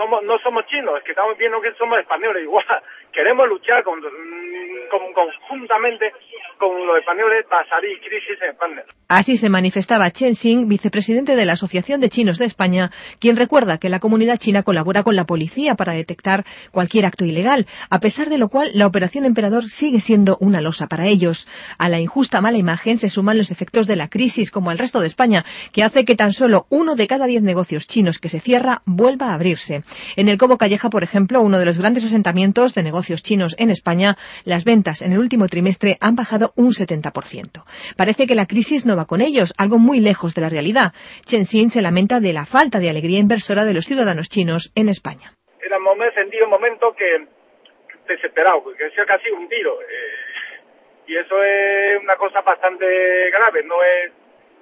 no somos chinos, es que estamos viendo que somos españoles igual. Queremos luchar conjuntamente con los españoles para salir crisis en España. Así se manifestaba Chen Xing, vicepresidente de la Asociación de Chinos de España, quien recuerda que la comunidad china colabora con la policía para detectar cualquier acto ilegal, a pesar de lo cual la Operación Emperador sigue siendo una losa para ellos. A la injusta mala imagen se suman los efectos de la crisis, como el resto de España, que hace que tan solo 1 de cada 10 negocios chinos que se cierra vuelva a abrirse. En el Cobo Calleja, por ejemplo, uno de los grandes asentamientos de negocios chinos en España, las ventas en el último trimestre han bajado un 70%. Parece que la crisis no va con ellos, algo muy lejos de la realidad. Chen Xing se lamenta de la falta de alegría inversora de los ciudadanos chinos en España. Sentí un momento que desesperado, que sea casi un tiro. Y eso es una cosa bastante grave, no es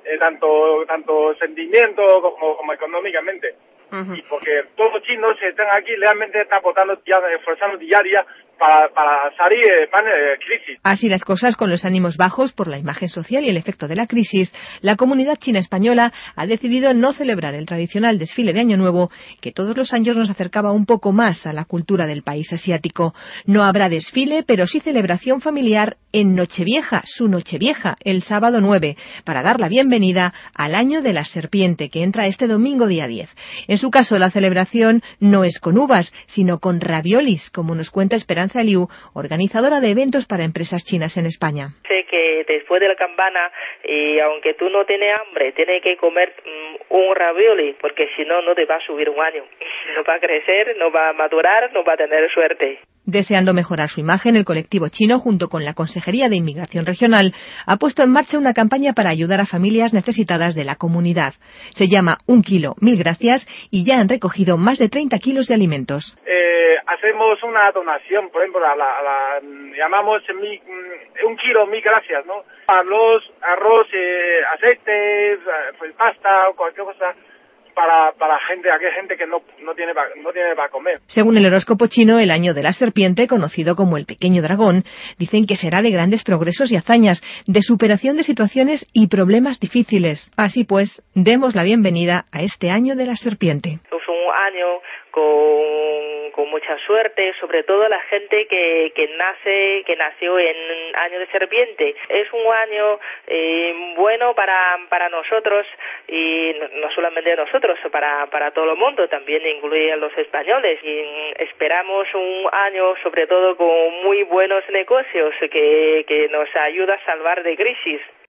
tanto sentimiento como económicamente. Uh-huh. Y porque todos los chinos que están aquí realmente están esforzando diaria para salir de crisis. Así las cosas, con los ánimos bajos por la imagen social y el efecto de la crisis, la comunidad china española ha decidido no celebrar el tradicional desfile de Año Nuevo, que todos los años nos acercaba un poco más a la cultura del país asiático. No habrá desfile, pero sí celebración familiar en Nochevieja, su Nochevieja, el sábado 9, para dar la bienvenida al Año de la Serpiente, que entra este domingo día 10. En su caso, la celebración no es con uvas, sino con raviolis, como nos cuenta Esperanza Liu, organizadora de eventos para empresas chinas en España. Sé que después de la campana, aunque tú no tienes hambre, tienes que comer un ravioli, porque si no, no te va a subir un año. No va a crecer, no va a madurar, no va a tener suerte. Deseando mejorar su imagen, el colectivo chino, junto con la Consejería de Inmigración Regional, ha puesto en marcha una campaña para ayudar a familias necesitadas de la comunidad. Se llama 1 kilo, 1000 gracias, y ya han recogido más de 30 kilos de alimentos. Hacemos una donación, por ejemplo, llamamos 1 kilo, 1000 gracias, ¿no? Arroz, aceite, pues pasta o cualquier cosa. Para aquella gente que no tiene para comer. Según el horóscopo chino, el año de la serpiente, conocido como el pequeño dragón, dicen que será de grandes progresos y hazañas, de superación de situaciones y problemas difíciles. Así pues, demos la bienvenida a este año de la serpiente. Es un año con mucha suerte, sobre todo la gente que nació en año de serpiente. Es un año bueno para nosotros, y no solamente nosotros, para todo el mundo, también incluye a los españoles. Y esperamos un año sobre todo con muy buenos negocios que nos ayuda a salvar de crisis.